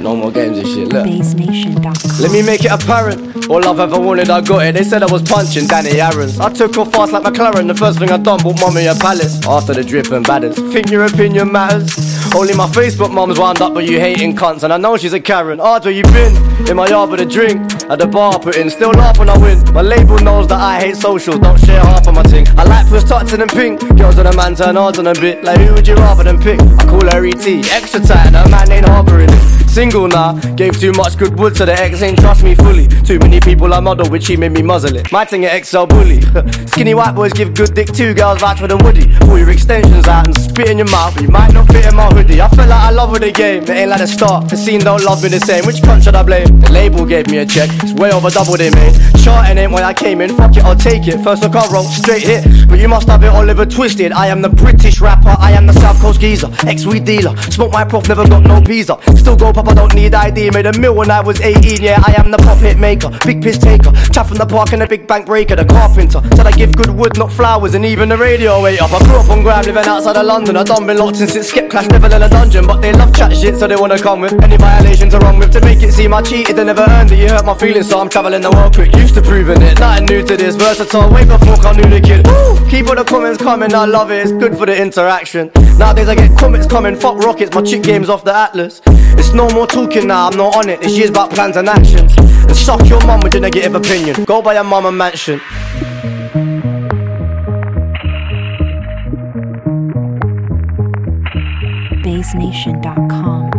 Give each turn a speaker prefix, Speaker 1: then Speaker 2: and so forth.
Speaker 1: no more games and shit, look.
Speaker 2: BassNation.com.
Speaker 1: Let me make it apparent. All I've ever wanted, I got it. They said I was punching Danny Aaron's. I took off fast like McLaren. The first thing I done, bought mommy a palace. After the drip and badders, think your opinion matters? Only my Facebook mum's wound up, but you hating cunts. And I know she's a Karen. Ard, where you been? In my yard with a drink. At the bar, put in. Still laugh when I win. My label knows that I hate socials. Don't share half of my thing. I like puss touching and pink. Girls on a man turn hard on a bit. Like who would you rather than pick? I call her ET. Extra tight, her man ain't harbouring it. Single now, gave too much good wood, so the ex ain't trust me fully. Too many people I model with, she made me muzzle it. My thing at XL bully. Skinny white boys give good dick, 2 girls vouch for the woody. Pull your extensions out and spit in your mouth, but you might not fit in my hoodie. I feel like I love with the game, it ain't like the start. The scene don't love me the same, which cunt should I blame? The label gave me a check, it's way over double they made. Charting ain't why I came in, fuck it, I'll take it. First look I wrote, straight hit, but you must have it Oliver Twisted. I am the British rapper, I am the South Coast geezer. Ex-weed dealer, smoke my prof, never got no visa. Still go pop, I don't need ID. Made a mil when I was 18, yeah, I am the pop hit maker. Big piss taker, chap from the park and a big bank breaker. The carpenter, said I give good wood, not flowers. And even the radio ate up. I grew up on Graham, living outside of London. I done been locked since Skip Clash, never in a dungeon. But they love chat shit, so they wanna come with any violations are wrong with. To make it seem I cheated, they never earned it. You hurt my feelings, so I'm travelling the world quick. Used to proving it, nothing new to this. Versatile, way before I knew the kid. Woo! Keep all the comments coming, I love it, it's good for the interaction. Nowadays I get comments coming, fuck rockets, my chick game's off the Atlas. It's no more talking now, I'm not on it. This year's about plans and actions. And suck your mum with your negative opinion. Go buy your mum a mansion.
Speaker 2: BassNation.com.